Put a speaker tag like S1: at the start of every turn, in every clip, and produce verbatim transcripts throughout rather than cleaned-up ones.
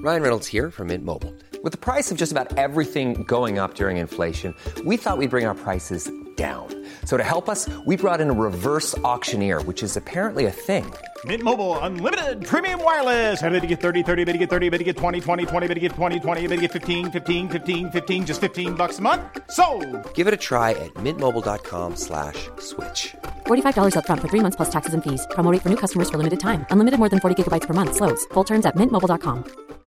S1: Ryan Reynolds here from Mint Mobile. With the price of just about everything going up during inflation, we thought we'd bring our prices down. So to help us, we brought in a reverse auctioneer, which is apparently a thing.
S2: Mint Mobile Unlimited Premium Wireless. How to get thirty, thirty, how to get thirty, how to get twenty, twenty, twenty, how to get twenty, twenty, how to get fifteen, fifteen, fifteen, fifteen, just fifteen bucks a month? Sold!
S1: Give it a try at mintmobile.com slash switch.
S3: forty-five dollars up front for three months plus taxes and fees. Promo rate for new customers for limited time. Unlimited more than forty gigabytes per month. Slows full terms at mint mobile dot com.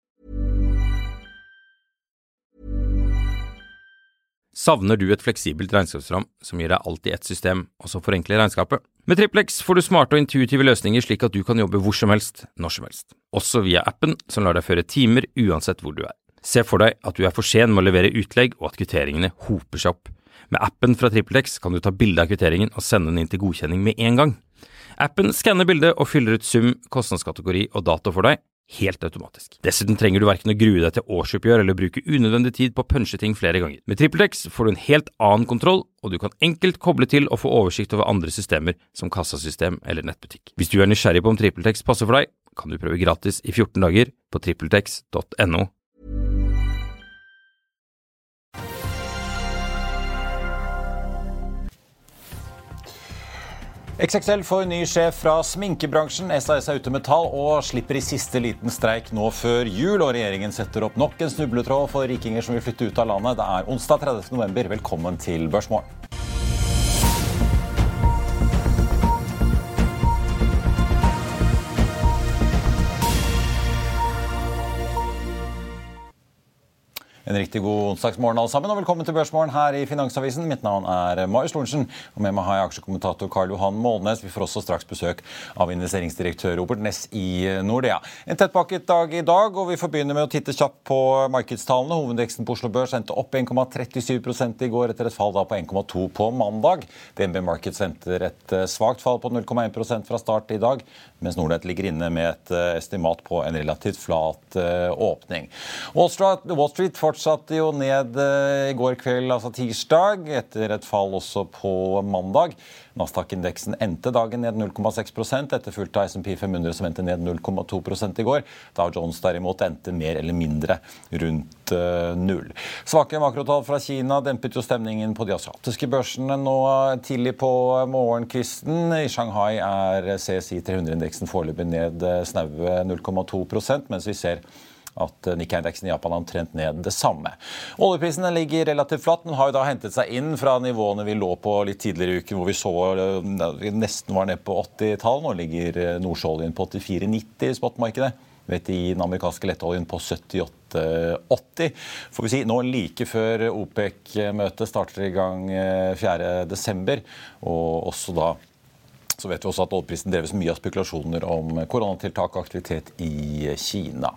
S4: Savner du et fleksibelt regnskapsprogram som gir deg alt i ett system, og som forenkler regnskapet? Med Triplex får du smarte og intuitive løsninger slik at du kan jobbe hvor som helst, når som helst. Også via appen som lar deg føre timer uansett hvor du er. Se for deg at du er for sen med å levere utlegg og at kvitteringene hoper seg opp. Med appen fra Triplex kan du ta bilde av kvitteringen og sende den inn til godkjenning med en gang. Appen skanner bildet og fyller ut sum, kostnadskategori og dato for deg, helt automatisk. Dessuten trenger du hverken å grue deg til årsoppgjør eller bruke unødvendig tid på å punche ting flere ganger. Med TripleX får du en helt annen kontroll, og du kan enkelt koble til og få oversikt over andre systemer som kassasystem eller nettbutikk. Hvis du er nysgjerrig på om TripleX passer for deg, kan du prøve gratis i fjorten dager på tripletex punktum no.
S5: X X L får ny sjef fra sminkebransjen. S A S er ute med tall og slipper i siste liten streik nå før jul, og regjeringen setter opp nok en snubletråd for rikinger som vil flytte ut av landet. Det er onsdag tredivte november. Velkommen til Børsmorgen. En riktig god onsdagsmorgen alle sammen, og velkommen til Børsmorgen her i Finansavisen. Mitt navn er Marius Lorentzen, og med meg har jeg aksjekommentator Karl Johan Målnes. Vi får også straks besøk av investeringsdirektør Robert Ness i Nordea. En tettpakket dag i dag, og vi får begynne med å titte kjapt på markedstallene. Hovedindeksen på Oslo Børs endte opp en komma trettisju prosent i går etter et fall da på en komma to på mandag. D N B Markets venter et svagt fall på null komma én prosent fra start i dag, mens Nordnet ligger inne med et estimat på en relativt flat åpning. Wall Street, Wall Street fortsatte jo ned i går kveld, altså tirsdag, etter et fall også på mandag. Nasdaq-indeksen endte dagen ned null komma seks prosent, etterfulgt av S and P fem hundre som endte ned null komma to prosent i går. Dow Jones derimot endte mer eller mindre rundt uh, null. Svake makrotall fra Kina dempet jo stemningen på de asiatiske børsene nå tidlig på morgenkvisten. I Shanghai er C S I tre hundre-indeksen foreløpig ned snaue null komma to prosent, mens vi ser at Nikkei-indeksen i Japan har omtrent ned det samme. Oljeprisen ligger relativt flatt, men har jo da hentet seg inn fra nivåene vi lå på litt tidligere i uken, hvor vi så vi nesten var ned på åtti-tall. Nå ligger nordsjøoljen på åttifire nitti i spotmarkedet. Vi vet i den amerikanske lettoljen på syttiåtte åtti. Får vi si, nå like før OPEC-møtet starter i gang fjerde desember, og også da så vet vi også at oljeprisen dreves mye av spekulasjoner om koronatiltak og aktivitet i Kina.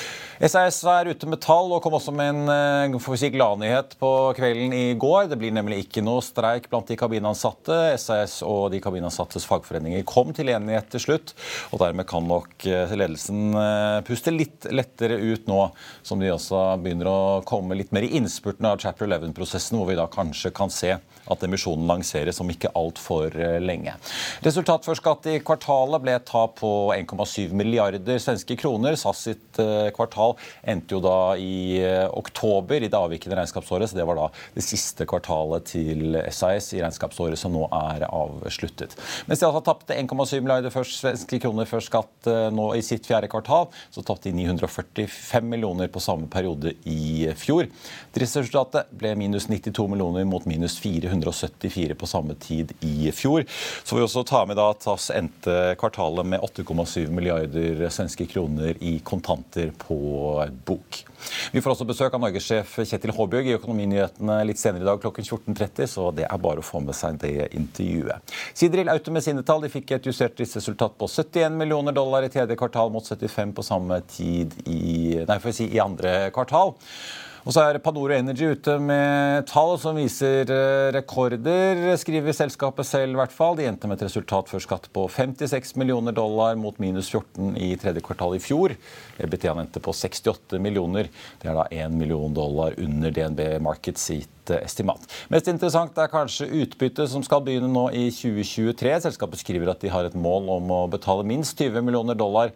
S5: S A S er ute med tall og kom også med en får vi si, gladnyhet på kvelden i går. Det blir nemlig ikke noe streik blant de kabinansatte. S A S og de kabinansattes fagforeninger kom til enighet til slutt, og dermed kan nok ledelsen puste litt lettere ut nå, som de også begynner å komme litt mer i innspurten av Chapter elleve-prosessen, hvor vi da kanskje kan se at emisjonen lanseres om ikke alt for lenge. Resultat for skatt i kvartalet ble et tap på en komma syv milliarder svenske kroner. S A S sitt kvartal endte jo da i oktober i det avvikende regnskapsåret, så det var da det siste kvartalet til S A S i regnskapsåret som nå er avsluttet. Mens de altså tappte en komma syv milliarder svenske kroner før skatt nå i sitt fjerde kvartal, så tappte de ni hundre og førtifem millioner på samme periode i fjor. Driftsresultatet ble minus nittito millioner mot minus fire hundre og syttifire på samme tid i fjor. Så får vi også ta med da at T A S endte kvartalet med åtte komma syv milliarder svenske kroner i kontanter på bok. Vi får også besøk av Norges-sjef Kjetil Håbjørg i Økonominyhetene litt senere i dag klokken fjorten tretti, så det er bare å få med seg det intervjuet. Seadrill Auto med sine tall, de fikk et justert driftsresultat på syttien millioner dollar i tredje kvartal mot syttifem på samme tid i, nei, for å si, i andre kvartal. Og så er Panoro Energy ute med tall som viser rekorder, skriver selskapet selv i hvert fall. De endte med et resultat før skatt på femtiseks millioner dollar mot minus fjorten i tredje kvartal i fjor. E B T endte på sekstiåtte millioner. Det er da en million dollar under D N B Markets sitt estimat. Mest interessant er kanskje utbytte som skal begynne nå i tjue tjuetre. Selskapet skriver at de har et mål om å betale minst tyve millioner dollar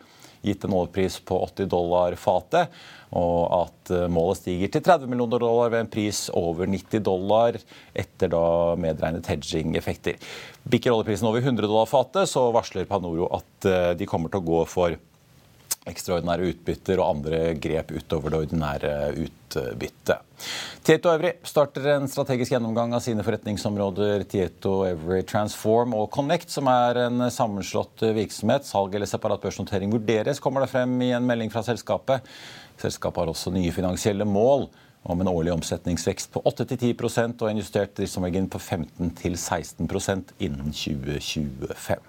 S5: gitt en oljepris på åtti dollar fatet, og at målet stiger til tretti millioner dollar ved en pris over nitti dollar etter da medregnet hedging-effekter. Bikker oljeprisen over hundre dollar fatet, så varsler Panoro at de kommer til å gå for ekstraordinære utbytter og andre grep utover det ordinære utbyttet. Tieto Every starter en strategisk gjennomgang av sine forretningsområder Tieto Every Transform og Connect, som er en sammenslått virksomhet. Salg eller separat børsnotering vurderes, kommer det frem i en melding fra selskapet. Selskapet har også nye finansielle mål om en årlig omsetningsvekst på åtte til ti prosent og en justert driftsmargin på femten til seksten prosent innen tjue tjuefem.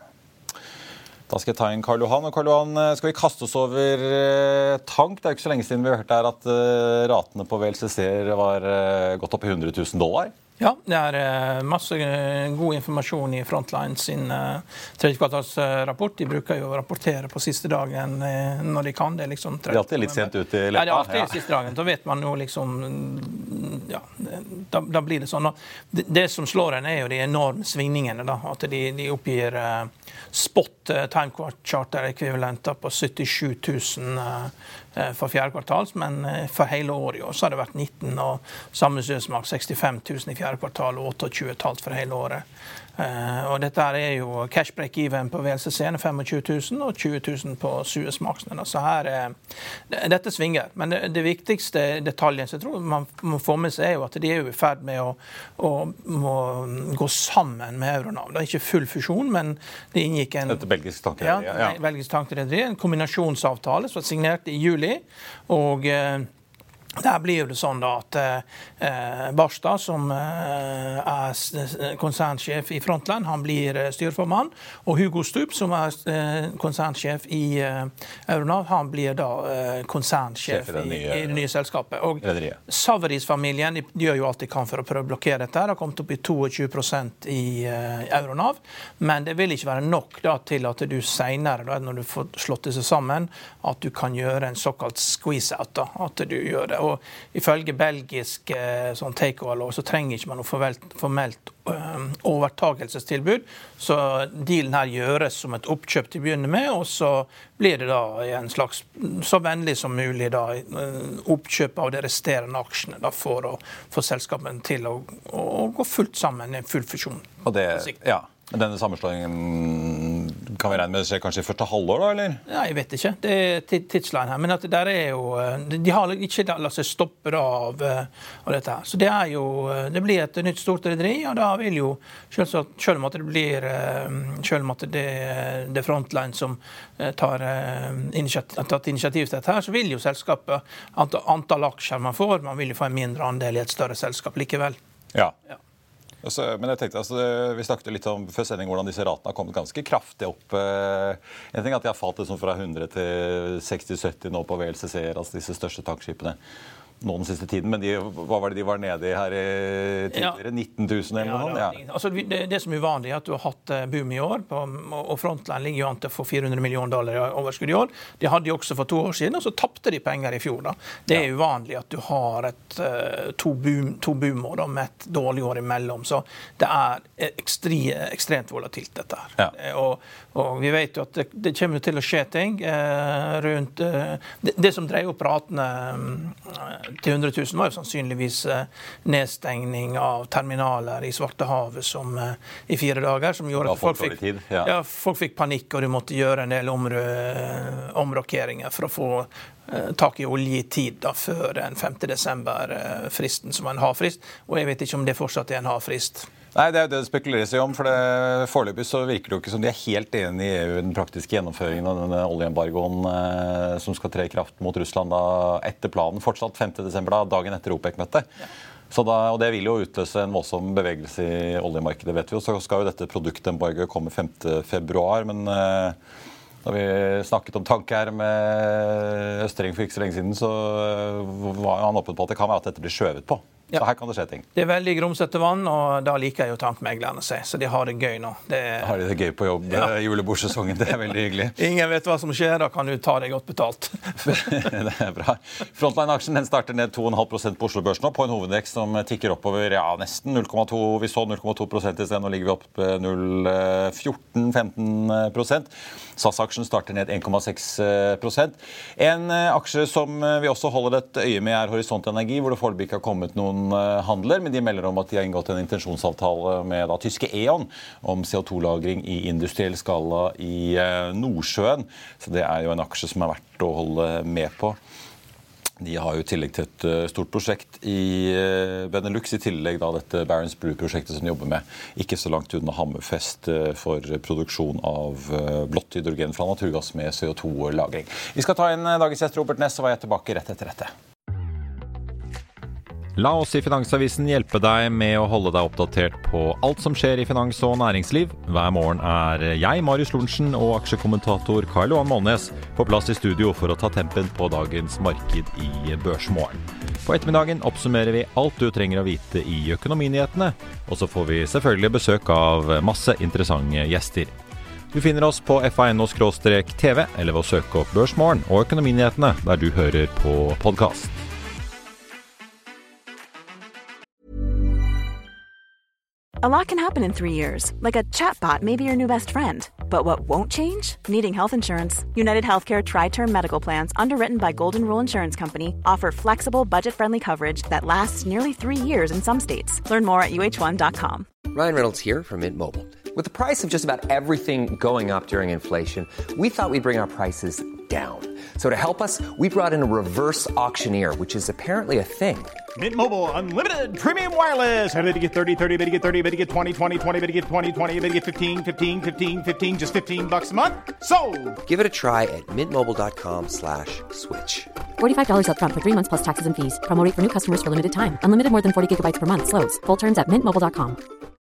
S5: Da skal jeg ta inn Karl Johan, og Karl Johan, skal vi kaste oss over tank? Det er jo ikke så lenge siden vi har hørt her at ratene på V L C C-er var gått opp i hundre tusen dollar.
S6: Ja, det er masse god informasjon i Frontline sin tredje kvartalsrapport. De bruker jo å rapportere på siste dagen når de kan. Det er liksom
S5: det er alltid litt sent ut i løpet.
S6: Ja, det er alltid ja. Siste dagen. Da vet man jo liksom, ja, da, da blir det sånn. Det, det som slår en er jo de enorme svingningene da, at de, de oppgir uh, spot uh, time charter ekvivalenter på syttisju tusen uh, for fjerde kvartals, men for hele året i år så har det vært nitten, og samme søsmak sekstifem tusen i fjerde kvartal og tjueåtte tusen for hele året. Uh, og dette er jo cash break-even på V L C C-ene tjuefem tusen og tjue tusen på Suezmaxene. Så her uh, dette svinger. Men det, det viktigste detaljen som jeg tror man må få med seg er jo at de er jo i ferd med å, å må gå sammen med Euronav. Det er ikke full fusjon, men det inngikk en
S5: Dette belgisk tankerederi,
S6: ja, ja. belgisk tankerederi, en kombinasjonsavtale som var signert i juli, og uh, der blir det sånn da at eh, Barstad, som eh, er konsernsjef i Frontline, han blir styrformann, og Hugo Stubb, som er eh, konsernsjef i eh, Euronav, han blir da eh, konsernsjef i, nye, i det nye selskapet. Og Saveris-familien, de, de gjør jo alt de kan for å prøve å blokkere dette. Det har kommet opp i tjueto prosent i eh, Euronav, men det vil ikke være nok da, til at du senere, da, når du får slått det seg sammen, at du kan gjøre en såkalt squeeze-out, da, at du gjør det. Og ifølge belgisk eh, sånn takeover-lov så trenger ikke man noe formelt, formelt øh, overtagelsestilbud, så dealen her gjøres som et oppkjøp til å begynne med, og så blir det da en slags, så vennlig som mulig da, oppkjøp av de resterende aksjene da, for å få selskapene til å, å, å gå fullt sammen i en full fusjon.
S5: Og det, ja. Denne sammenslåingen kan vi regne med det skjer kanskje i første halvår da, eller?
S6: Nei, jeg vet ikke. Det er tidsline her. Men at det der er jo, de har ikke latt seg stoppe av, av dette her. Så det er jo, det blir et nytt stort rederi, og da vil jo, selv, selv om at det blir, selv om at det, det er Frontline som tar initiativ, tatt initiativ til dette her, så vil jo selskapet, antall, antall aksjer man får, man vil jo få en mindre andel i et større selskap likevel.
S5: Ja. Ja. Altså, men jeg tenkte, altså, vi snakket litt om før sending hvordan disse ratene har kommet ganske kraftig opp. Jeg tenker at de har falt liksom fra hundre til seksti til sytti nå på V L C C-er, altså disse største tankskipene nå den siste tiden, men de, hva var det de var nede i her i tidligere? Ja. nitten tusen eller noe? Ja,
S6: ja. Altså, det, det som er uvanlig er at du har hatt boom i år, på, og Frontline ligger jo an til å få fire hundre millioner dollar i overskudd i år. De hadde jo også for to år siden, og så tappte de penger i fjor. Da. Det er ja. uvanlig at du har et, to, boom, to boomår da, med et dårlig år imellom, så det er ekstri, ekstremt volatilt dette her. Ja. Og, og vi vet jo at det, det kommer til å skje ting eh, rundt eh, det, det som dreier opp ratene eh, til hundre tusen var jo sannsynligvis eh, nedstengning av terminaler i Svartehavet som, eh, i fire dager, som gjorde at folk fikk,
S5: tid, ja.
S6: Ja, folk fikk panikk, og du måtte gjøre en del omrø, omrokeringer for å få eh, tak i olje i tid da, før den femte desember-fristen, som var en havfrist. Og jeg vet ikke om det fortsatt er en havfrist.
S5: Nei, det er det det spekuleres i om, for det foreløpig så virker det jo ikke som de er helt enige i E U den praktiske gjennomføringen av denne oljeembargoen eh, som skal tre i kraft mot Russland da, etter planen, fortsatt femte desember, da, dagen etter OPEC-møtet. Ja. Så da, og det vil jo utløse en voldsom bevegelse i oljemarkedet, vet vi jo. Så skal jo dette produktembargoet komme femte februar, men eh, da vi snakket om tanke her med Østring for ikke så lenge siden, så var han åpen på at det kan være at dette blir skjøvet på. Så her kan det skje ting.
S6: Det er veldig grumsete vann, og da liker jo tankmeglerne seg, så de har det gøy nå. Det
S5: har de det gøy på jobb ja. Julebordsesongen, det er veldig hyggelig.
S6: Ingen vet hva som skjer, da kan du ta det godt betalt.
S5: Det er bra. Frontline-aksjen den starter ned to komma fem prosent på Oslo Børs nå, på en hovedvekst som tikker oppover, ja, nesten null komma to, vi så null komma to prosent i sted, nå ligger vi opp null komma fjorten til femten prosent. S A S-aksjen starter ned en komma seks prosent. En aksje som vi også holder et øye med er Horisont Energi, hvor det foreløpig ikke har kommet noen handler, men de melder om at de har inngått en intensjonsavtale med da, tyske E.ON om C O to lagring i industriell skala i Nordsjøen. Så det er jo en aksje som er verdt å holde med på. De har jo i tillegg til et stort prosjekt i Benelux, i tillegg da dette Barents Blue-prosjektet som de jobber med, ikke så langt unna Hammerfest for produksjon av blått hydrogen fra naturgass med C O to lagring. Vi skal ta inn dagens gjest Robert Ness, og er jeg tilbake rett etter dette. La oss i Finansavisen hjelpe deg med å holde deg oppdatert på alt som skjer i finans- og næringsliv. Hver morgen er jeg, Marius Lorentzen, og aksjekommentator Karl Johan Målnes på plass i studio for å ta tempen på dagens marked i Børsmorgen. På ettermiddagen oppsummerer vi alt du trenger å vite i økonominyhetene, og så får vi selvfølgelig besøk av masse interessante gjester. Du finner oss på f a punkt n o skråstrek t v eller ved å søke opp Børsmorgen og økonominyhetene der du hører på podcast.
S7: A lot can happen in three years, like a chatbot may be your new best friend. But what won't change? Needing health insurance. United Healthcare Tri-Term Medical Plans, underwritten by Golden Rule Insurance Company, offer flexible, budget-friendly coverage that lasts nearly three years in some states. Learn more at U H one dot com.
S1: Ryan Reynolds here from Mint Mobile. With the price of just about everything going up during inflation, we thought we'd bring our prices down. So to help us, we brought in a reverse auctioneer, which is apparently a thing.
S2: Mint Mobile Unlimited Premium Wireless. How to get thirty, thirty, how to get thirty, how to get twenty, twenty, twenty, how to get twenty, twenty, how to get fifteen, fifteen, fifteen, fifteen, just fifteen bucks a month? Sold!
S1: Give it a try at mintmobile.com slash switch.
S3: forty-five dollars up front for three months plus taxes and fees. Promo rate for new customers for limited time. Unlimited more than forty gigabytes per month. Slows full terms at mint mobile dot com.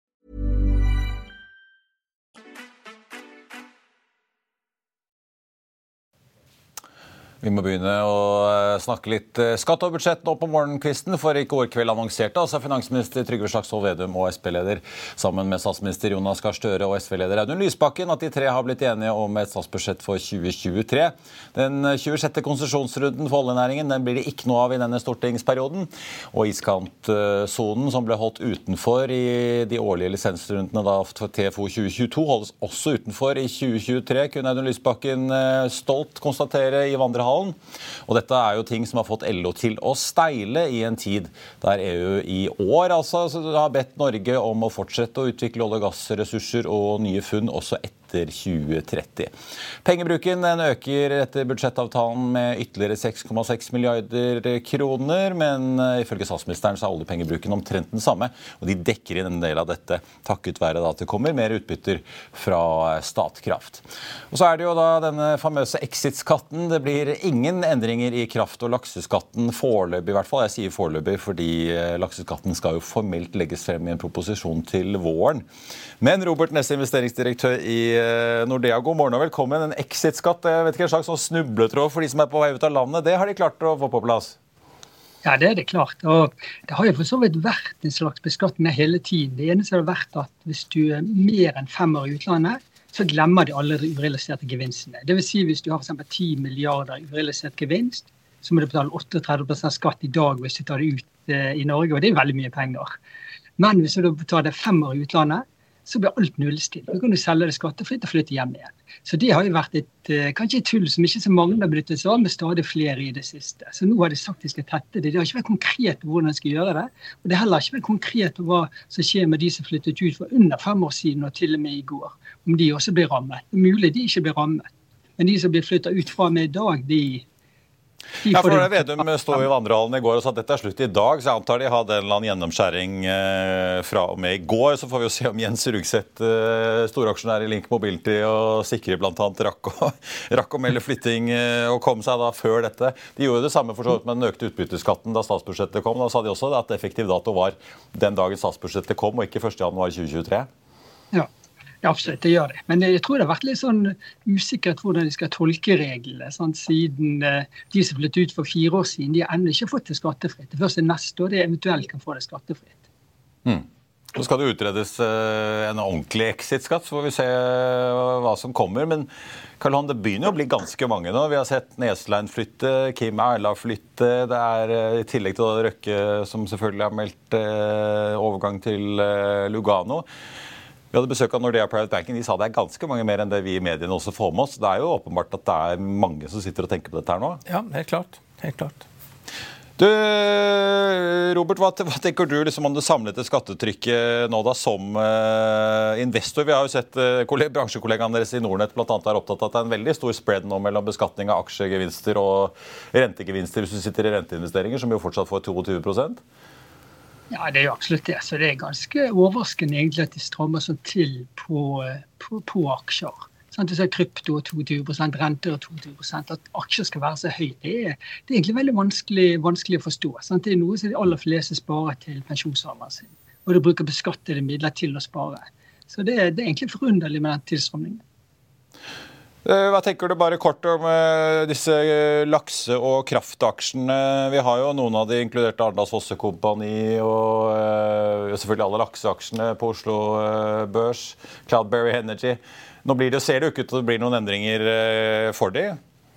S5: Vi må begynne å snakke litt skatt og budsjett nå på morgenkvisten, for i går kveld annonserte altså finansminister Trygve Slagsvold Vedum og S P-leder sammen med statsminister Jonas Gahr Støre og S V-leder Audun Lysbakken at de tre har blitt enige om et statsbudsjett for tjue tjuetre. Den tjuesjette konsesjonsrunden for oljenæringen den blir det ikke noe av i denne stortingsperioden, og iskantsonen som ble holdt utenfor i de årlige lisensrundene da for T F O tjue tjueto holdes også utenfor i tjue tjuetre, kunne Audun Lysbakken stolt konstatere i vandrehallen. Og dette er jo ting som har fått L O til å steile i en tid der E U i år altså har bedt Norge om å fortsette å utvikle olje- og gassressurser og nye funn også etter tjue tretti. Pengebruken den øker etter budsjettavtalen med ytterligere seks komma seks milliarder kroner, men ifølge statsministeren så er oljepengebruken omtrent den samme, og de dekker inn en del av dette takket være da at det kommer mer utbytter fra Statkraft. Og så er det jo da denne famøse exit-skatten. Det blir ingen endringer i kraft- og lakseskatten foreløpig i hvert fall. Jeg sier foreløpig fordi lakseskatten skal jo formelt legges frem i en proposisjon til våren. Men Robert Ness, investeringsdirektør i Nordea, god morgen og velkommen. En exit-skatt, jeg vet ikke, en slags sånn snubletråd for de som er på vei ut av landet, det har de klart å få på plass?
S8: Ja, det er det klart. Og det har jo for så vidt vært en slags beskatning hele tiden. Det eneste har vært at hvis du er mer enn fem år i utlandet, så glemmer de alle de urealiserte gevinstene. Det vil si hvis du har for eksempel ti milliarder urealisert gevinst, så må du betale trettioåtte prosent skatt i dag hvis du tar det ut i Norge, og det er veldig mye penger. Men hvis du betaler fem år i utlandet, så blir alt nullstilt. Da kan du selge det skattefritt og flytte hjem igjen. Så det har jo vært et, kanskje et tull som ikke så mange har benyttet seg av, med stadig flere i det siste. Så nå har de sagt de skal tette det. Det har ikke vært konkret på hvordan de skal gjøre det, og det har heller ikke vært konkret på hva som skjer med de som flyttet ut for under fem år siden og til og med i går, om de også blir rammet. Det er mulig de ikke blir rammet, men de som blir flyttet ut fra med i dag, de
S5: Ja, for det Vedum stod i vandrehallen i går og sa at dette er slutt i dag, så jeg antar de hadde en eller annen gjennomskjæring fra og med i går. Så får vi jo se om Jens Rugseth, storaksjonær i Link Mobility og Sikre blant annet, rakk å, rakk å melde flytting og kom seg da før dette. De gjorde det samme for så vidt med den økte utbytteskatten da statsbudsjettet kom. Da sa de også at effektiv dato var den dagen statsbudsjettet kom, og ikke første januar tjue tjuetre.
S8: Ja. Ja, absolutt, det gjør det. Men jeg tror det har vært litt sånn usikkert hvordan de skal tolke reglene. Sånn, siden uh, de som flyttet ut for fire år siden, de har ennå ikke fått det skattefritt. Det første neste år de eventuelt kan få det skattefritt.
S5: Mm. Så skal det utredes uh, en ordentlig exit-skatt, så får vi se uh, hva som kommer. Men Karl Johan, det begynner å bli ganske mange nå. Vi har sett Neslein flytte, Kim Erla flytte. Det er uh, i tillegg til Røkke som selvfølgelig har meldt uh, overgang til uh, Lugano. Vi hadde besøk av Nordea Private Banking. De sa det er ganske mange mer enn det vi i mediene også får med oss. Det er jo åpenbart at det er mange som sitter og tenker på dette her nå.
S6: Ja, helt klart. Helt klart.
S5: Du, Robert, hva, hva tenker du liksom om det samlede skattetrykket nå da som uh, investor? Vi har jo sett uh, bransjekollegaene deres i Nordnet blant annet er opptatt av at det er en veldig stor spread nå mellom beskatning av aksjegevinster og rentegevinster hvis du sitter i renteinvesteringer, som jo fortsatt får tjueto prosent.
S8: Ja, det er jo absolutt det. Så det er ganske overraskende egentlig at de strammer sånn til på, på, på aksjer. Sånn, du ser krypto og tjueto prosent, renter og tjueto prosent, at aksjer skal være så høyt. Det er, det er egentlig veldig vanskelig, vanskelig å forstå. Sant? Det er noe som de aller fleste sparer til pensjonsalderen sin. Og de bruker beskattede midler til å spare. Så det, det er egentlig forunderlig med den tilstrømningen.
S5: Hva tenker du bare kort om disse lakse- og kraftaksjene? Vi har jo noen av de inkludert Arendals Fossekompani og selvfølgelig alle lakseaksjene på Oslo Børs, Cloudberry Energy. Nå blir det, ser det jo ikke ut til at det blir noen endringer for de?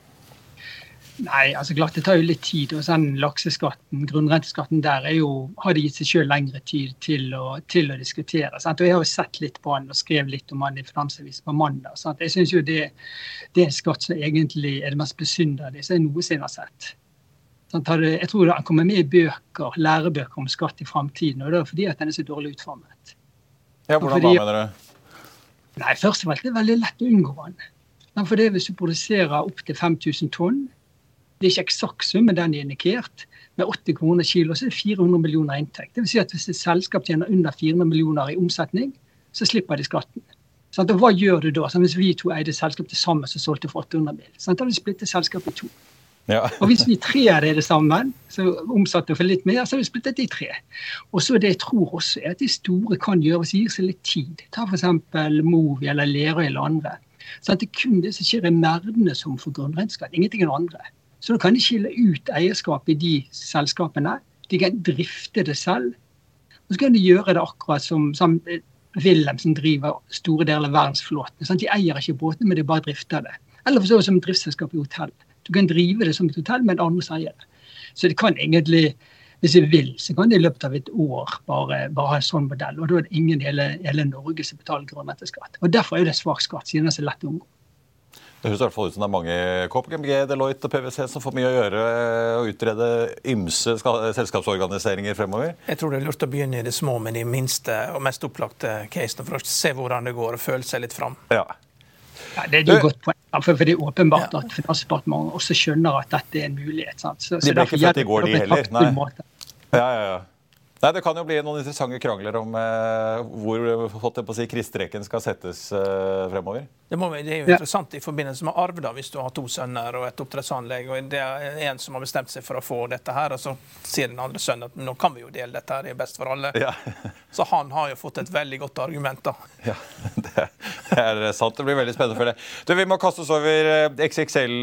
S8: Nei, altså klart det tar jo litt tid, og sånn lakseskatten, grunnrenteskatten der er jo, har de gitt seg selv lengre tid til å, til å diskutere. Sant? Og jeg har jo sett litt på han og skrev litt om han i Finansavisen på mandag. Sant? Jeg synes jo det, det er en skatt som egentlig er det mest besynderlige, så er det noe som jeg har sett. Sant? Jeg tror det kommer med i bøker, lærebøker om skatt i fremtiden, og det er fordi at den er så dårlig utformet.
S5: Ja, hvordan
S8: fordi,
S5: da mener du?
S8: Nei, først og fremst det er veldig lett å unngå han. For det hvis du produserer opp til fem tusen tonn, det er ikke eksakt sum, men den er indikert. Med åtti kroner kilo, så er det fire hundre millioner inntekt. Det vil si at hvis et selskap tjener under fire hundre millioner i omsetning, så slipper de skatten. Og hva gjør du da? Så hvis vi to eide selskap til sammen, så solgte for åtte hundre mil. Så da har vi splittet selskapet i to.
S5: Ja.
S8: Og hvis vi tre er det sammen, så omsatte for litt mer, så har vi splittet i tre. Og så det jeg tror også er at de store kan gjøre, hvis de gir seg litt tid. Ta for eksempel Movi eller Lerøy eller andre. Så det er kun det som skjer i merdene som får grunnrenteskatt, ingenting enn andre. Så da kan de skille ut eierskap i de selskapene. De kan drifte det selv. Og så kan de gjøre det akkurat som, som Wilhelm som driver store deler av verdensflåten. Sånn, de eier ikke båtene, men de bare drifter det. Eller for så som et driftsselskap i hotell. Du kan drive det som et hotell, men andre eier det. Så det kan egentlig, hvis jeg vil, så kan det i løpet av et år bare, bare ha en sånn modell. Og da er det ingen i hele, hele Norge som betaler grunnrenteskatt. Og derfor er det svak skatt, siden det er så lett å unngå.
S5: Det høres i hvert fall ut som det er mange K P M G, Deloitte og P W C som får mye å gjøre og utrede ymse selskapsorganiseringer fremover.
S6: Jeg tror det er lurt å begynne i det små med de minste og mest opplagte casene for å se hvordan det går og føle seg litt fram.
S5: Ja.
S8: Ja, det er jo godt poeng, for det er åpenbart at Finansdepartementet også skjønner at dette er en mulighet. Sant? Så,
S5: de ble ikke født i går, de heller. Nei. Ja, ja, ja. Nei, det kan jo bli noen interessante krangler om eh, hvor fått det på å si, kristreken skal settes eh, fremover.
S6: Det, må, det er jo interessant i forbindelse med arv da, hvis du har to sønner og et oppdrettsanlegg, og det er en som har bestemt seg for å få dette her, og så sier den andre sønnen at nå kan vi jo dele dette her, det er best for alle. Ja. Så han har jo fått et veldig godt argument da.
S5: Ja, det, det er sant. Det blir veldig spennende for det. Du, vi må kaste oss over X X L,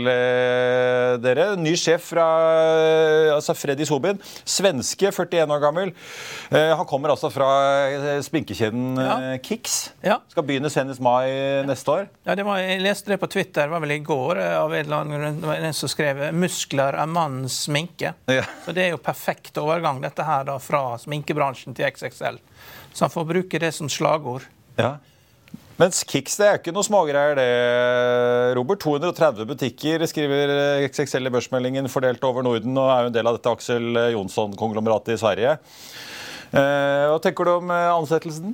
S5: eh, dere. Ny sjef fra altså Freddy Sobin, svenske, førtien år gammel. Eh, han kommer altså fra sminkekjeden ja. Kicks. Ja. Skal begynne senest mai neste år.
S6: Ja, det var, jeg leste det på Twitter, det var vel i går, av en eller annen det var en som skrev «Muskler er mannens sminke». Ja. Så det er jo perfekt overgang, dette her da, fra sminkebransjen til X X L. Så han får bruke det som slagord.
S5: Ja. Mens Kicks, det er ikke noe smågreier det, Robert. to hundre og tretti butikker skriver X X L i børsmeldingen fordelt over Norden, og er jo en del av dette Axel Jonsson-konglomeratet i Sverige. Eh, hva tenker du om ansettelsen?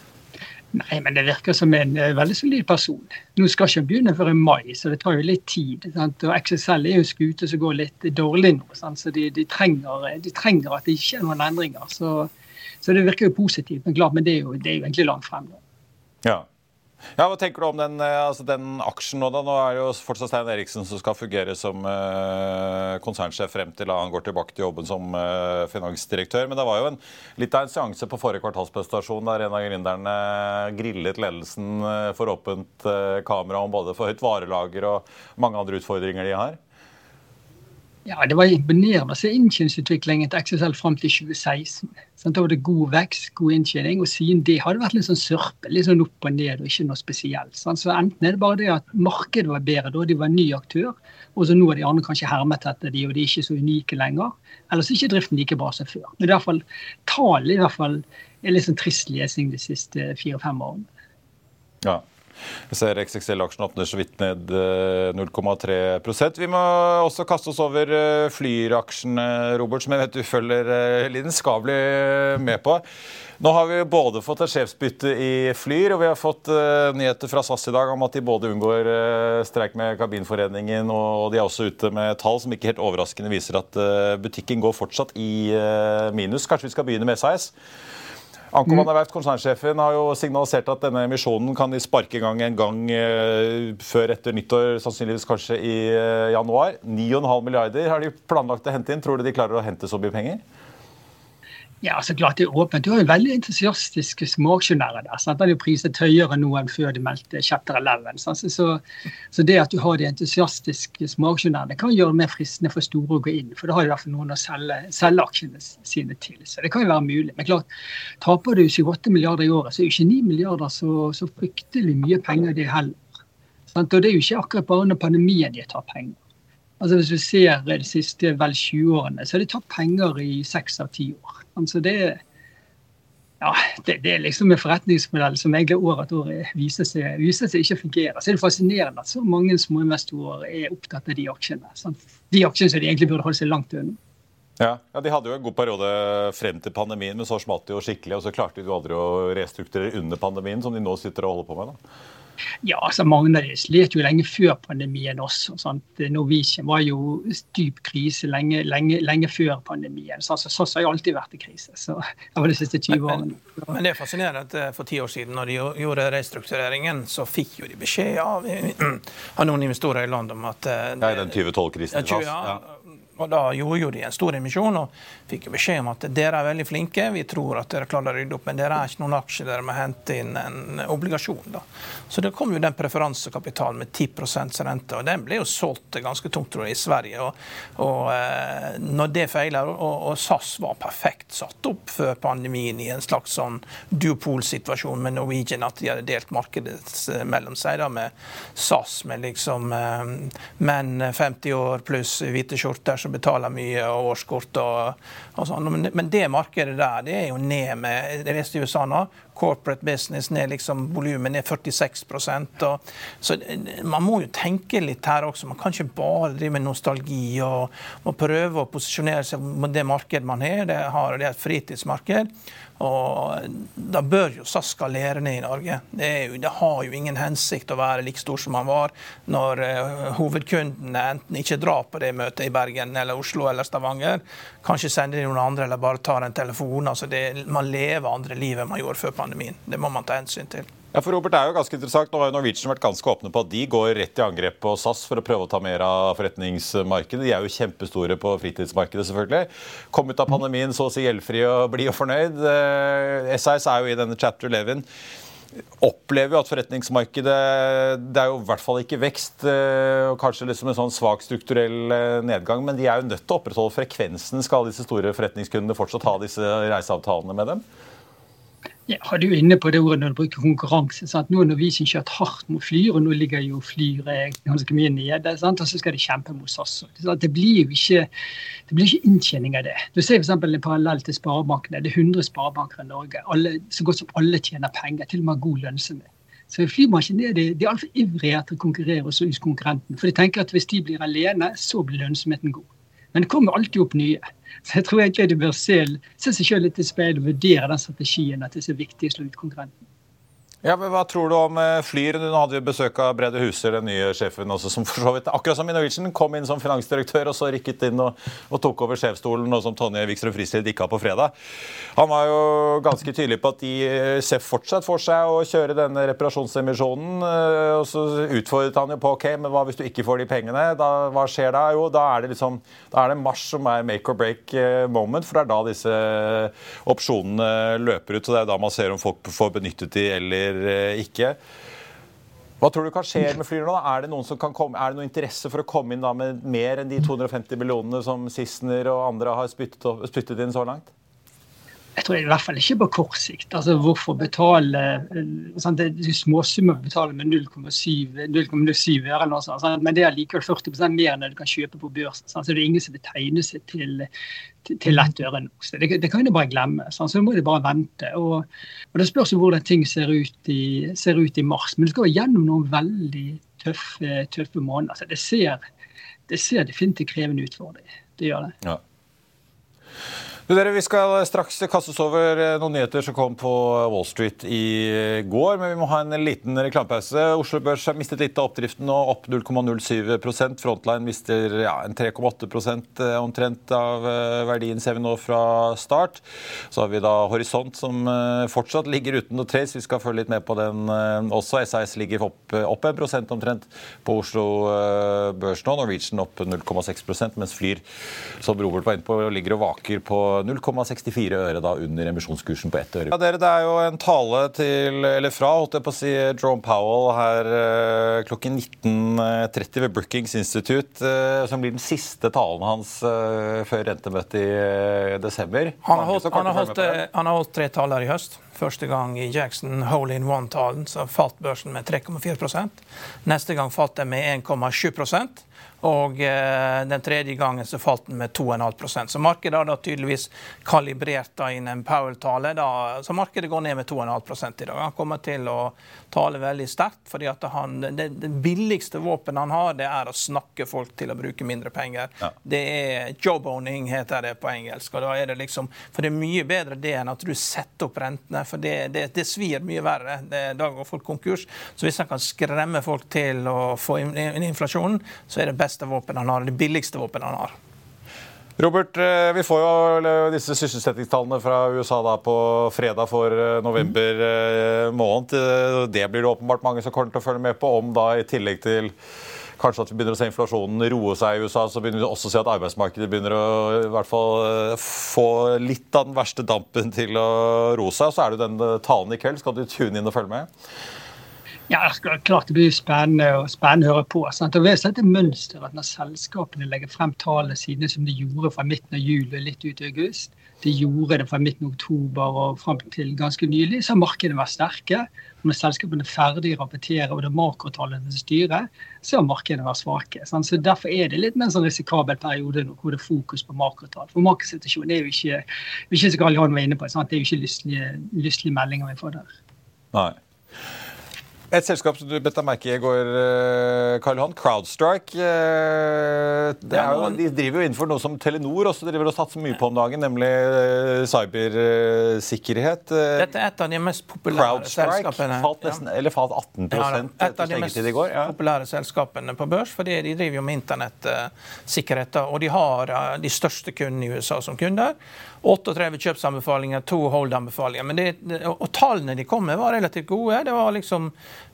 S8: Nei, men det virker som en uh, veldig solid person. Nå skal ikke han begynne før i mai, så det tar jo litt tid. Sant? Og X X L er jo skute som går litt dårlig nå, sant? Så de, de, trenger, de trenger at det ikke er noen endringer. Så, så det virker jo positivt, men klart, men det er jo, det er jo egentlig langt frem nå.
S5: Ja. Ja, hva tenker du om den, altså den aksjen nå da? Nå er det jo fortsatt Stein Eriksen som skal fungere som uh, konsernsjef frem til han går tilbake til jobben som uh, finansdirektør. Men det var jo en, litt av en seanse på forrige kvartalspresentasjon der en av gründerne grillet ledelsen for åpent uh, kamera om både for høyt varelager og mange andre utfordringer de har.
S8: Ja, det var imponerende å se inntjeningsutviklingen til X S L frem til tjue seksten. Sånn, da var det god vekst, god inntjening, og siden det hadde vært litt sånn sørpe, litt sånn opp og ned, og ikke noe spesielt. Sånn, så enten er det bare det at markedet var bedre da, de var en ny aktør, og så nå er de andre kanskje hermet etter de, og de er ikke så unike lenger. Ellers er ikke driften like bra som før. Men i hvert fall, tallet i hvert fall er litt sånn trist lesing de siste fire-fem årene.
S5: Ja. Vi ser X X L-aksjen åpner så vidt ned null komma tre prosent. Vi må også kaste oss over Flyr-aksjen, Robert, som jeg vet du følger lidenskapelig med på. Nå har vi både fått et sjefsbytte i Flyr, og vi har fått nyheter fra SAS i dag om at de både unngår streik med kabinforeningen, og de er også ute med tall som ikke helt overraskende viser at butikken går fortsatt i minus. Kanskje vi skal begynne med S A S? Anko van der Werft, konsernsjefen, har jo signalisert at denne emisjonen kan de sparke i gang en gang eh, før etter nyttår, sannsynligvis kanskje i eh, januar. ni komma fem milliarder har de planlagt å hente inn. Tror du de klarer å hente så mye penger?
S8: Ja, så klart det er åpent. Du har jo veldig entusiastiske småaksjonærer der. Sant? De har jo priset høyere nå enn før de meldte chapter elleve. Så, så, så det at du har de entusiastiske småaksjonærene kan gjøre det mer fristende for store å gå inn. For da har de i hvert fall noen å selge, selge aksjene sine til. Så det kan jo være mulig. Men klart, taper du syv-åtte milliarder i året, så er jo ikke ni milliarder så, så fryktelig mye penger det heller. Sant? Og det er jo ikke akkurat bare under pandemien de tar penger. Altså hvis du ser de siste vel tjue årene, så har de tatt penger i seks av ti år. Altså det, ja, det, det er liksom en forretningsmodell som egentlig år etter år viser seg, viser seg ikke fungerer. Så er det fascinerende at så mange små investorer er opptatt av de aksjene. Sant? De aksjene som de egentlig burde holde seg langt unna.
S5: Ja, ja, de hadde jo en god periode frem til pandemien, men så smalt de jo skikkelig, og så klarte de jo aldri å restrukturere under pandemien, som de nå sitter og holder på med da.
S8: Ja, altså mange av de slet jo lenge før pandemien også. Sant? Norwegian var jo dyp krise lenge, lenge, lenge før pandemien. Så altså, SAS har jo alltid vært i krise. Så det var de siste tjue årene.
S6: Men, men det er fascinerende at for ti år siden, når de gjorde restruktureringen, så fikk jo de beskjed av, av noen investorer i land om at...
S5: Ja, i den tjue tolv-krisen.
S6: Ja, og da gjorde jo de en stor emisjon og fikk jo beskjed om at dere er veldig flinke, vi tror at dere klarer å rydde opp, men dere er ikke noen aksjer, dere må hente inn en obligasjon da. Så det kom jo den preferansekapitalen med ti prosent rente, og den ble jo solgt ganske tungt tror jeg, i Sverige, og, og eh, når det feiler, og, og SAS var perfekt satt opp før pandemien i en slags sånn duopolsituasjon med Norwegian, at de hadde delt markedet mellom seg da, med SAS, med liksom eh, menn femti år pluss hvite skjorter som betaler mye og årskort og, og sånn. Men, men det markedet der, det er jo ned med, det leste i U S A nå, corporate business ned liksom volumen ned førtiseks prosent. Og, så man må jo tenke litt her også. Man kan ikke bare drive med nostalgi og, og prøve å posisjonere seg mot det markedet man har. Det, har, det er et fritidsmarked. Og da bør jo SAS skalere ned i Norge. Det, er jo, det har jo ingen hensikt å være like stor som man var når uh, hovedkundene enten ikke drar på det møtet i Bergen eller Oslo eller Stavanger, kanskje sender de noen andre eller bare tar en telefon. Altså det, man lever andre livet man gjorde før pandemien. Det må man ta hensyn til.
S5: Ja, for Robert, det er jo ganske interessant. Nå har jo Norwegian vært ganske åpne på at de går rett i angrep på SAS for å prøve å ta mer av forretningsmarkedet. De er jo kjempestore på fritidsmarkedet selvfølgelig. Kom ut av pandemien så å si gjeldfri og bli og fornøyd. S A S er jo i denne chapter elleve. Opplever jo at forretningsmarkedet, det er jo i hvert fall ikke vekst, og kanskje liksom en sånn svak strukturell nedgang, men de er jo nødt til å opprettholde frekvensen. Skal disse store forretningskundene fortsatt ha disse reiseavtalene med dem?
S8: Ja, du er inne på det ordet når du bruker konkurranse. Sant? Nå har Norwegian kjørt hardt mot Flyr, og nå ligger jo Flyr ganske mye nede, sant? Og så skal de kjempe mot SAS. Det blir jo ikke, det blir ikke inntjening av det. Du ser for eksempel en parallell til sparebankene. Det er hundre sparebanker i Norge, alle, så godt som alle tjener penger, til og med god lønnsomhet. Så flybransjen er de, de er alt for ivrige til å konkurrere også hos konkurrenten. For de tenker at hvis de blir alene, så blir lønnsomheten god. Men det kommer alltid opp nye. Så jeg tror egentlig du bør se, se seg selv litt i speil og vurdere den strategien at det er så viktig å slå ut konkurrenten.
S5: Ja, men hva tror du om Flyr? Nå hadde vi besøk av Brede Huser, den nye sjefen også, som for så vidt, akkurat som i Norwegian, kom inn som finansdirektør og så rykket inn og, og tok over sjefstolen, og som Tonje Wikstrøm Frislid gikk av på fredag. Han var jo ganske tydelig på at de ser fortsatt for seg å kjøre denne reparasjonsemisjonen, og så utfordret han jo på, ok, men hva hvis du ikke får de pengene? Da, hva skjer da? Jo, da er det liksom, da er det mars som er make or break moment, for det er da disse opsjonene løper ut, så det er da man ser om folk får benyttet de eller ikke. Hva tror du kan skje med Flyr nå? Er det noen som kan komme, er det noen interesse for å komme inn da med mer enn de to hundre og femti millionene som Sissener og andre har spyttet, spyttet inn så langt?
S8: Jeg tror i hvert fall ikke på kort sikt. Altså, hvorfor betale sånn, det er småsummer å betale med null komma null syv øre eller noe sånt, sånn, men det er likevel førti prosent mer enn du kan kjøpe på børsen. Sånn, så det er ingen som vil tegne seg til, til, til lett øre nå. Så det, det kan du bare glemme. Sånn, så må du bare vente. Og, og det spørs jo hvordan ting ser ut, i, ser ut i mars. Men det skal gå gjennom noen veldig tøffe, tøffe måneder. Så det ser, det ser definitivt krevende ut for det. Det gjør det.
S5: Ja. Du, dere, vi skal straks kastes over noen nyheter som kom på Wall Street i går, men vi må ha en liten reklamepause. Oslo Børs har mistet litt av oppdriften nå, opp null komma null syv prosent. Frontline mister ja, en tre komma åtte prosent omtrent av verdien ser vi nå fra start. Så har vi da Horisont som fortsatt ligger uten noe trace. Vi skal følge litt med på den også. S A S ligger opp, opp en prosent omtrent på Oslo Børs nå. Norwegian opp null komma seks prosent, mens Flyr, som Robert var inne på, ligger og vaker på null komma sekstifire øre da under emisjonskursen på ett øre. Ja, dere, det er jo en tale til, eller fra, holdt jeg på å si, Jerome Powell her eh, klokken nitten tretti ved Brookings Institute, eh, som blir den siste talen hans eh, før rentemøtet i eh, desember.
S6: Han har, holdt, han, har holdt, han har holdt tre taler i høst. Første gang i Jackson Hole-in-One-talen så falt børsen med tre komma fire prosent. Neste gang falt den med en komma sju prosent. Og eh, den tredje gangen så falt den med to komma fem prosent. Så markedet har da tydeligvis kalibrert da inn en Powell-tale. Da, så markedet går ned med to komma fem prosent i dag. Han kommer til å tale veldig sterkt, fordi at han, det, det billigste våpen han har, det er å snakke folk til å bruke mindre penger. Ja. Det er job-owning, heter det på engelsk. Og da er det liksom, for det er mye bedre det enn at du setter opp rentene, for det, det, det svir mye verre. Det, da går folk konkurs. Så hvis han kan skremme folk til å få inn, inn inflasjonen, så er det beste våpen han har, det billigste våpen han har.
S5: Robert, vi får jo disse sysselsettingstallene fra U S A da på fredag for november måned. Det blir det åpenbart mange som kommer til å følge med på, om da i tillegg til kanskje at vi begynner å se inflasjonen roe seg i U S A, så begynner vi også å se at arbeidsmarkedet begynner å i hvert fall få litt av den verste dampen til å roe seg. Så er det den talen i kveld. Skal du tune inn og følge med?
S8: Ja, klart det blir spennende og spennende å høre på. Sant? Og vi har sett et mønster at når selskapene legger frem talene sine som de gjorde fra midten av juli og litt ut i august, de gjorde det fra midten av oktober og frem til ganske nylig, så har markedet vært sterke. Og når selskapene er ferdige å rapportere over det makrotallene til styret, så har markedet vært svake. Sant? Så derfor er det litt mer en sånn risikabel periode nå, hvor det er fokus på makrotall. For markedssituasjonen er jo ikke, ikke så Karl Johan var inne på, sant? Det er jo ikke lystelige, lystelige meldinger vi får der.
S5: Nei. Et selskap som du bet deg merke i går, Karl Johan, CrowdStrike, det er jo, de driver jo innenfor noe som Telenor også driver og satser mye på om dagen, nemlig cybersikkerhet.
S6: Dette er et av de mest populære selskapene.
S5: Falt nesten, ja. Eller falt atten prosent
S6: ja, et av de mest i går. Ja. populære selskapene på børs, fordi de driver jo med internettsikkerhet, og de har de største kundene i U S A som kunder. trettioåtte kjøpsanbefalinger, to hold-anbefalinger. Men det, og tallene de kom med var relativt gode. Det var liksom,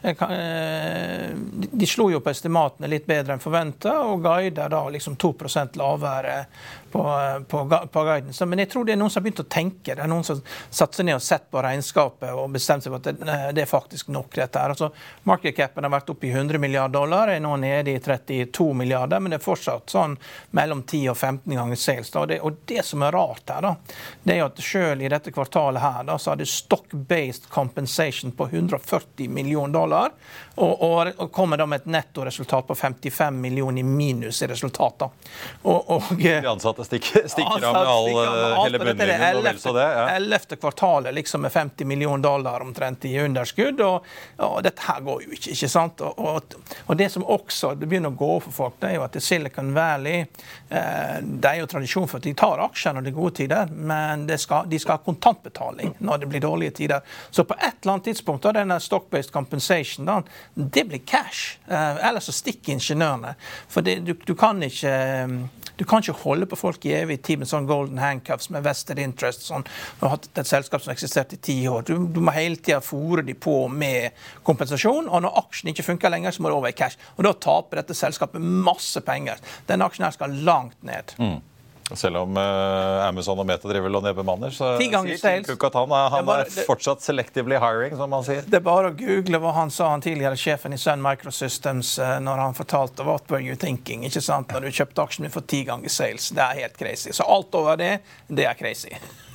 S6: de slo jo på estimatene litt bedre enn forventet, og guider da liksom to prosent lavere på, på, på guidance. Men jeg tror det er noen som har begynt å tenke. Det er noen som satt seg ned og sett på regnskapet og bestemt seg for at det, det er faktisk nok dette her. Altså, market capen har vært oppe i hundre milliarder dollar, er nå nede i trettito milliarder, men det er fortsatt sånn mellom ti og femten ganger sales. Da. Og, det, og det som er rart her da, det er jo at selv i dette kvartalet her da, så hadde stock-based compensation på hundre og førti millioner dollar, og, og, og kommer da med et nettoresultat på femtifem millioner i minus i resultatet. Og, og,
S5: De ansatte stikker, stikker av med all, all hele bunnlinjen, og vel så det. Ja.
S6: ellevte kvartalet liksom med femti millioner dollar omtrent i underskudd, og, og dette her går jo ikke, ikke sant? Og, og, og det som også det begynner å gå for folk, det er jo at Silicon Valley, eh, det er jo tradisjon for at de tar aksjer når det er gode tider, men det skal, de skal ha kontantbetaling når det blir dårlige tider. Så på et eller annet tidspunkt, da, denne stock-based compensation, da, det blir cash. Eh, ellers så stikker ingeniørene. For det, du, du kan ikke... Du kan ikke holde på folk i evig tid med sånn golden handcuffs med vested interest, sånn, og hatt et selskap som eksisterte i ti år. Du, du må hele tiden fore de på med kompensasjon, og når aksjen ikke funker lenger, så må det over i cash. Og da taper dette selskapet masse penger. Den aksjen her skal langt ned.
S5: Mm. Selv om uh, Amazon og Meta driver og nedbemanner, så sier Tim Cook at han, er, han er, bare, er fortsatt selectively hiring, som man sier.
S6: Det er bare å google hva han sa, han tidligere sjefen i Sun Microsystems, uh, når han fortalte what were you thinking, ikke sant, når du kjøpte aksjen for ti ganger sales. Det er helt crazy. Så alt over det, det er crazy.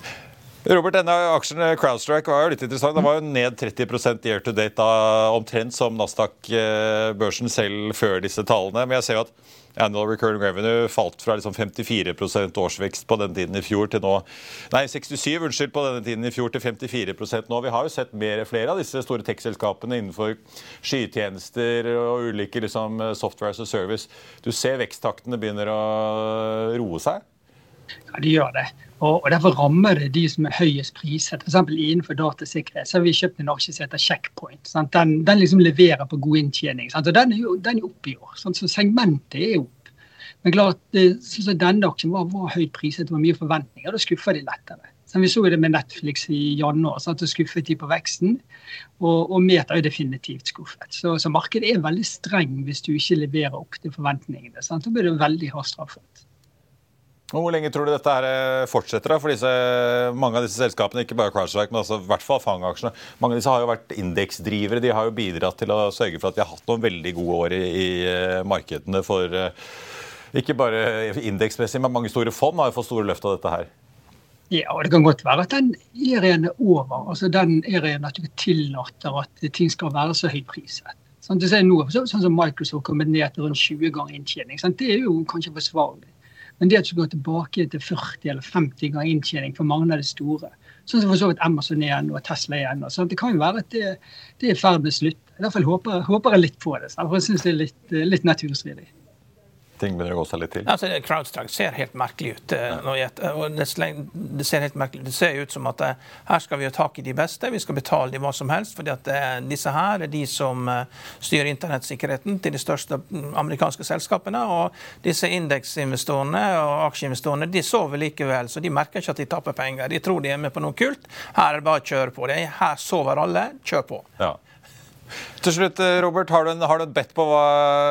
S5: Robert, denne aksjen CrowdStrike var jo litt interessant. Den var jo ned tretti prosent year to date, da, omtrent som Nasdaq-børsen selv før disse tallene. Men jeg ser jo at annual recurring revenue falt fra liksom femtifire prosent årsvekst på den tiden i fjor til nå, nei, sekstisju, unnskyld, på denne tiden i fjor til femtifire prosent nå. Vi har jo sett mer, flere av disse store tech-selskapene innenfor skytjenester og ulike liksom, software as a service. Du ser veksttaktene begynner å roe seg?
S8: Ja, de gjør det. Og, og derfor rammer det de som er høyest priset. For eksempel innenfor datasikkerhet så har vi kjøpt en aksje som heter Checkpoint. Sant? Den, den liksom leverer på god inntjening. Sant? Og den er jo den er opp i år. Sant? Så segmentet er opp. Men klart, så, så denne aksjen var, var høyt priset, det var mye forventninger, og da skuffer de lettere. Så vi så det med Netflix i januar, sant? Så skuffet de på veksten, og, og Meta er jo definitivt skuffet. Så, så markedet er veldig streng hvis du ikke leverer opp til forventningene. Sant? Da blir det veldig hardt straffet.
S5: Hvor lenge tror du dette her fortsetter da? For disse, mange av disse selskapene, ikke bare CrowdStrike, men altså i hvert fall fangaksjene, mange av disse har jo vært indeksdrivere, de har jo bidratt til å sørge for at vi har hatt noen veldig gode år i, i markedene for ikke bare indeksmessig, men mange store fond har jo fått store løft av dette her.
S8: Ja, og det kan godt være at den erien er over, altså den erien at du tillater at ting skal være så høyt priset. Sånn, det ser nå, sånn som Microsoft kommer ned til rundt tjue ganger inntjening, sånn, det er jo kanskje forsvarlig. Men det at du går tilbake til førti eller femti ganger inntjening for mange av de store, sånn som for så vidt Amazon igjen og Tesla igjen, så det kan jo være at det, det er ferdig med slutt. I hvert fall håper, håper jeg litt på det, for jeg synes det er litt, litt naturstridig.
S5: Ting begynner å gå seg litt til.
S6: Altså, CrowdStrike ser helt merkelig ut. Ja. Og det, det ser helt merkelig ut. Det ser ut som at her skal vi ha tak i de beste, vi skal betale de hva som helst, fordi at disse her er de som styrer internettsikkerheten til de største amerikanske selskapene, og disse indeksinvestorene og aksjeinvestorene, de sover likevel, så de merker ikke at de taper penger. De tror de er med på noe kult. Her er det bare å kjøre på det. Her sover alle. Kjør på.
S5: Ja. Til slutt, Robert, har du en, har du et bett på hva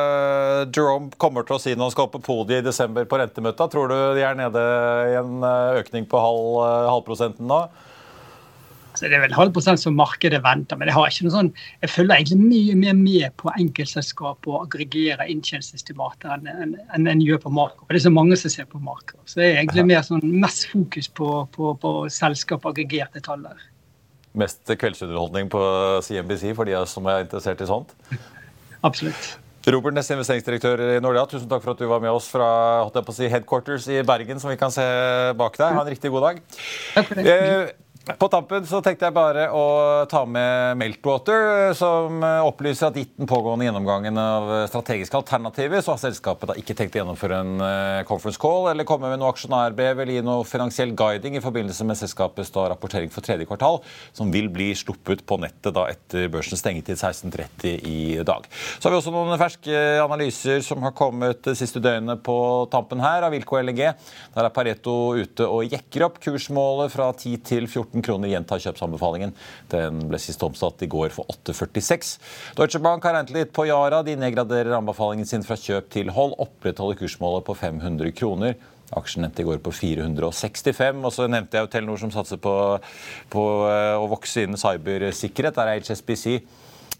S5: Jerome kommer til å si når han skal opp på podiet i desember på rentemøtet? Tror du de er nede i en økning på halv, halvprosenten nå?
S8: Altså, det er vel halv prosent som markedet venter, men jeg har ikke noe sånn, jeg følger egentlig mye mer med på enkeltselskap og aggregere inntjeningsestimater enn en, en, en gjør på makro. Det er så mange som ser på makro, så det er egentlig mer sånn mest fokus på, på, på selskap og aggregerte taller.
S5: Mest kveldsunderholdning på C N B C for de som er interessert i sånt.
S8: Absolutt.
S5: Robert, neste investeringsdirektør i Nordea, tusen takk for at du var med oss fra holdt jeg på å si, headquarters i Bergen, som vi kan se bak deg. Ha en riktig god dag.
S8: Takk for det.
S5: Eh, På tampen så tenkte jeg bare å ta med Meltwater, som opplyser at gitt den pågående gjennomgangen av strategiske alternativer, så har selskapet da ikke tenkt å gjennomføre en conference call eller komme med noe aksjonærbrev eller gi noe finansiell guiding i forbindelse med selskapets da rapportering for tredje kvartal, som vil bli sluppet på nettet da etter børsens stengetid seksten tretti i dag. Så har vi også noen ferske analyser som har kommet de siste døgnene på tampen her av Wilco L N G. Der er Pareto ute og jekker opp kursmålet fra ti til fjorten kroner gjentar kjøpsanbefalingen. Den ble sist omsatt i går for åtte førtiseks. Deutsche Bank har regnet litt på Yara. De nedgraderer anbefalingen sin fra kjøp til hold, opprettholder kursmålet på fem hundre kroner. Aksjen nevnte i går på fire hundre sekstifem, og så nevnte jeg jo Telenor som satser på, på å vokse innen cybersikkerhet. Der er H S B C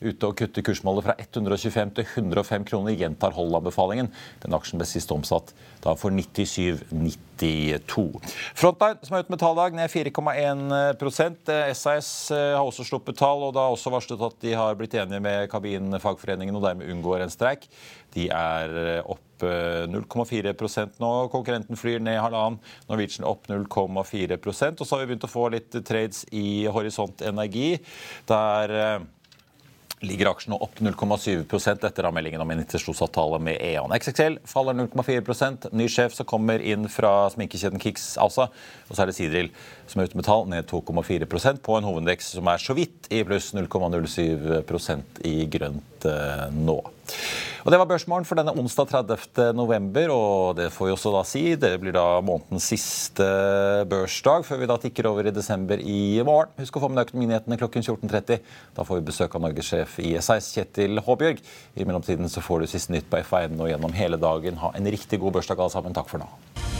S5: ute og kutter kursmålet fra hundre og tjuefem til hundre og fem kroner, gjentar hold-anbefalingen. Den aksjen ble sist omsatt da for nittisju nittito. Frontline, som er ute med talldag, ned fire komma en prosent. S A S har også sluppet tall, og da har også varslet at de har blitt enige med kabinfagforeningen og dermed unngår en streik. De er opp null komma fire prosent nå, konkurrenten flyr ned halvannen, Norwegian opp null komma fire prosent, og så har vi begynt å få litt trades i Horisont Energi, der ligger aksjen opp null komma syv prosent etter avmeldingen om en intensjonsavtale med E.ON. X X L faller null komma fire prosent, ny sjef som kommer inn fra sminkekjeden Kicks, altså, og så er det Seadrill som er ute med tall, ned to komma fire prosent på en hovedindeks som er så vidt i pluss null komma null syv prosent i grønt eh, nå. Og det var børsmorgen for denne onsdag tredivte november, og det får vi også da si, det blir da månedens siste børsdag, før vi da tikker over i desember i morgen. Husk å få med økonominyhetene klokken fjorten tretti, da får vi besøk av Norges-sjef i S A S, Kjetil Håbjørg. I mellomtiden så får du siste nytt på F A N og gjennom hele dagen. Ha en riktig god børsdag alle sammen, takk for nå.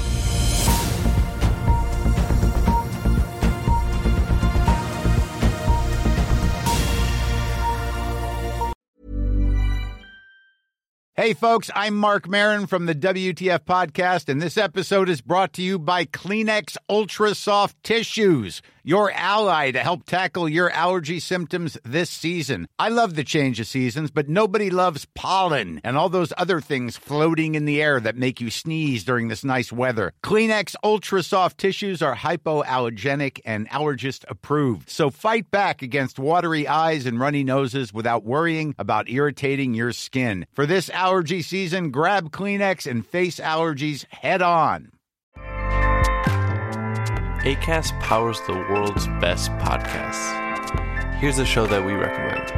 S2: Hey folks, I'm Mark Maron from the W T F podcast, and this episode is brought to you by Kleenex Ultra Soft Tissues, your ally to help tackle your allergy symptoms this season. I love the change of seasons, but nobody loves pollen and all those other things floating in the air that make you sneeze during this nice weather. Kleenex Ultra Soft Tissues are hypoallergenic and allergist approved, so fight back against watery eyes and runny noses without worrying about irritating your skin. For this allergy season, grab Kleenex and face allergies head on.
S9: Acast powers the world's best podcasts. Here's a show that we recommend.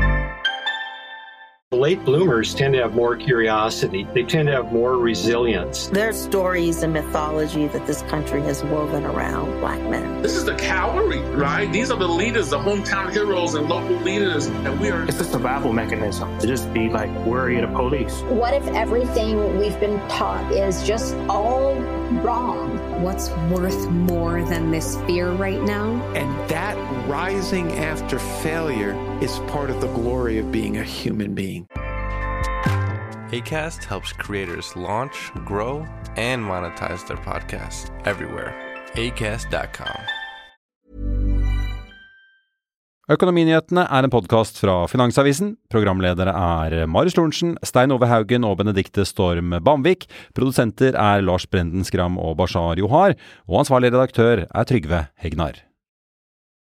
S10: Late bloomers tend to have more curiosity. They tend to have more resilience.
S11: There's stories and mythology that this country has woven around Black men.
S12: This is the cavalry, right? These are the leaders, the hometown heroes and local leaders, and we are...
S13: It's a survival mechanism to just be like worried of police.
S14: What if everything we've been taught is just all wrong?
S15: What's worth more than this fear right now?
S16: And that rising after failure is part of the glory of being a human being.
S9: Acast helps creators launch, grow, and monetize their podcasts everywhere. acast dot com.
S17: Økonominyhetene er en podcast fra Finansavisen. Programledere er Marius Lorentzen, Stein Ove Haugen og Benedikte Storm Bamvik. Produsenter er Lars Brenden Skram og Bashar Johar. Og ansvarlig redaktør er Trygve Hegnar.